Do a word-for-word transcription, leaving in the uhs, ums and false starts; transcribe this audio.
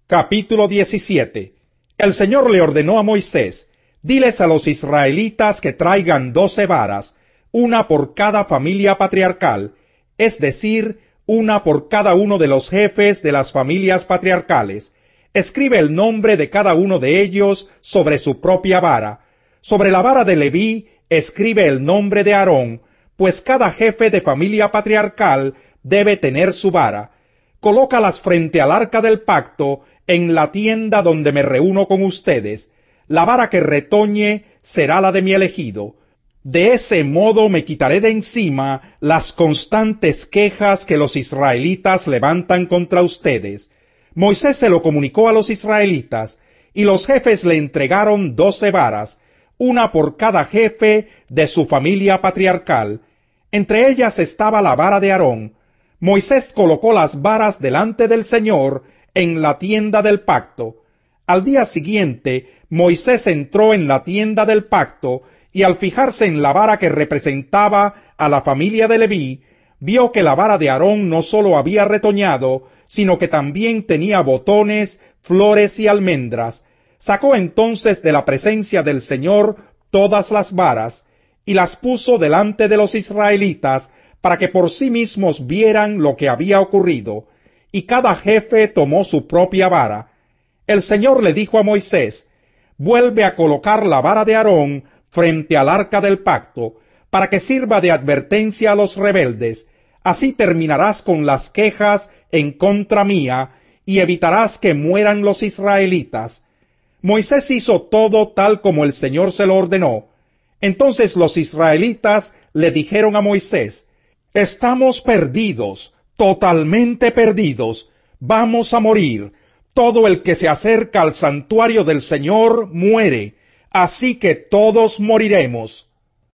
Capítulo diecisiete. El Señor le ordenó a Moisés: diles a los israelitas que traigan doce varas, una por cada familia patriarcal, es decir, una por cada uno de los jefes de las familias patriarcales. Escribe el nombre de cada uno de ellos sobre su propia vara. Sobre la vara de Leví escribe el nombre de Aarón, pues cada jefe de familia patriarcal debe tener su vara. Colócalas frente al arca del pacto en la tienda donde me reúno con ustedes. La vara que retoñe será la de mi elegido. De ese modo me quitaré de encima las constantes quejas que los israelitas levantan contra ustedes. Moisés se lo comunicó a los israelitas, y los jefes le entregaron doce varas, una por cada jefe de su familia patriarcal. Entre ellas estaba la vara de Aarón. Moisés colocó las varas delante del Señor en la tienda del pacto. Al día siguiente, Moisés entró en la tienda del pacto, y al fijarse en la vara que representaba a la familia de Leví, vio que la vara de Aarón no sólo había retoñado, sino que también tenía botones, flores y almendras. Sacó entonces de la presencia del Señor todas las varas, y las puso delante de los israelitas, para que por sí mismos vieran lo que había ocurrido, y cada jefe tomó su propia vara. El Señor le dijo a Moisés: vuelve a colocar la vara de Aarón frente al arca del pacto, para que sirva de advertencia a los rebeldes. Así terminarás con las quejas en contra mía, y evitarás que mueran los israelitas. Moisés hizo todo tal como el Señor se lo ordenó. Entonces los israelitas le dijeron a Moisés: estamos perdidos, totalmente perdidos, vamos a morir. Todo el que se acerca al santuario del Señor muere, así que todos moriremos.